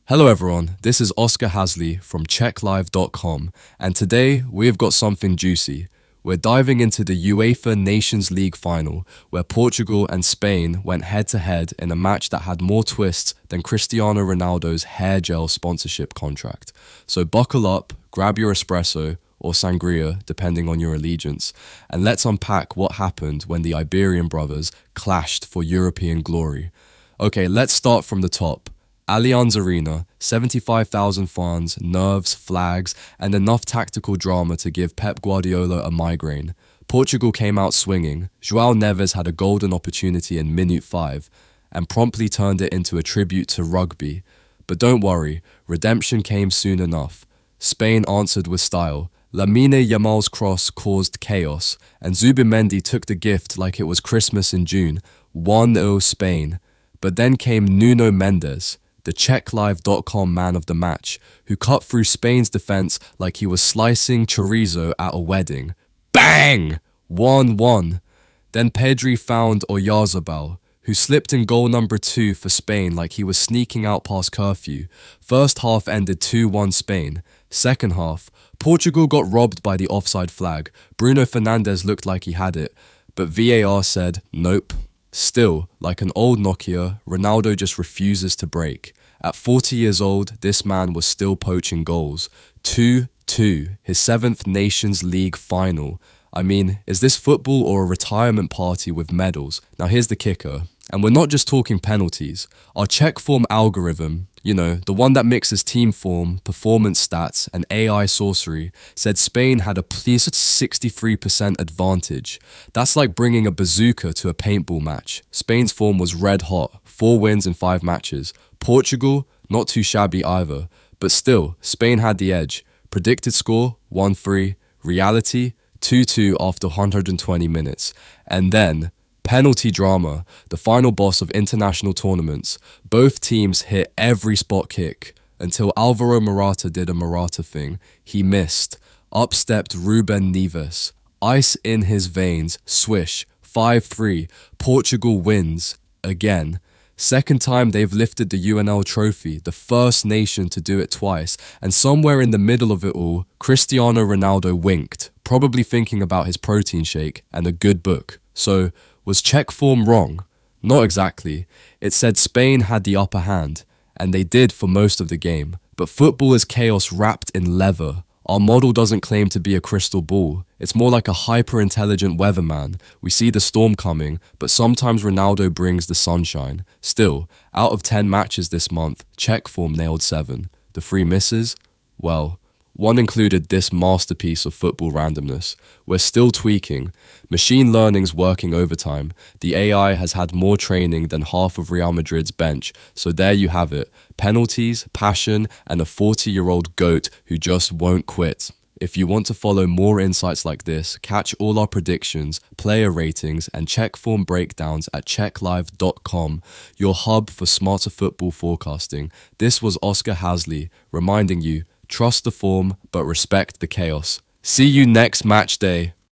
Hello everyone, this is Oscar Hasley from CheckLive.com, and today we have got something juicy. We're diving into the UEFA Nations League final, where Portugal and Spain went head-to-head in a match that had more twists than Cristiano Ronaldo's hair gel sponsorship contract. So buckle up, grab your espresso, or sangria, depending on your allegiance, and let's unpack what happened when the Iberian brothers clashed for European glory. Okay, let's start from the top. Allianz Arena, 75,000 fans, nerves, flags, and enough tactical drama to give Pep Guardiola a migraine. Portugal came out swinging. João Neves had a golden opportunity in minute 5 and promptly turned it into a tribute to rugby. But don't worry, redemption came soon enough. Spain answered with style. Lamine Yamal's cross caused chaos, and Zubimendi took the gift like it was Christmas in June. 1-0 Spain. But then came Nuno Mendes, the CheckLive.com man of the match, who cut through Spain's defense like he was slicing chorizo at a wedding. Bang! 1-1. Then Pedri found Oyarzabal, who slipped in goal number 2 for Spain like he was sneaking out past curfew. First half ended 2-1 Spain. Second half, Portugal got robbed by the offside flag. Bruno Fernandes looked like he had it, but VAR said nope. Still, like an old Nokia, Ronaldo just refuses to break. At 40 years old, this man was still poaching goals. 2-2, his 7th Nations League final. I mean, is this football or a retirement party with medals? Now here's the kicker. And we're not just talking penalties. Our check form algorithm, the one that mixes team form, performance stats, and AI sorcery, said Spain had a pleased 63% advantage. That's like bringing a bazooka to a paintball match. Spain's form was red hot, 4 wins in 5 matches. Portugal, not too shabby either. But still, Spain had the edge. Predicted score, 1-3. Reality, 2-2 after 120 minutes. And then, penalty drama, the final boss of international tournaments. Both teams hit every spot kick until Alvaro Morata did a Morata thing. He missed. Up stepped Ruben Neves. Ice in his veins. Swish. 5-3. Portugal wins. Again. Second time they've lifted the UNL trophy, the first nation to do it twice, and somewhere in the middle of it all, Cristiano Ronaldo winked, probably thinking about his protein shake and a good book. So, was check form wrong? Not exactly. It said Spain had the upper hand, and they did for most of the game. But football is chaos wrapped in leather. Our model doesn't claim to be a crystal ball. It's more like a hyper-intelligent weatherman. We see the storm coming, but sometimes Ronaldo brings the sunshine. Still, out of 10 matches this month, check form nailed 7. The 3 misses? Well, one included this masterpiece of football randomness. We're still tweaking. Machine learning's working overtime. The AI has had more training than half of Real Madrid's bench. So there you have it. Penalties, passion, and a 40-year-old GOAT who just won't quit. If you want to follow more insights like this, catch all our predictions, player ratings, and check form breakdowns at checklive.com, your hub for smarter football forecasting. This was Oscar Hasley, reminding you, trust the form, but respect the chaos. See you next match day.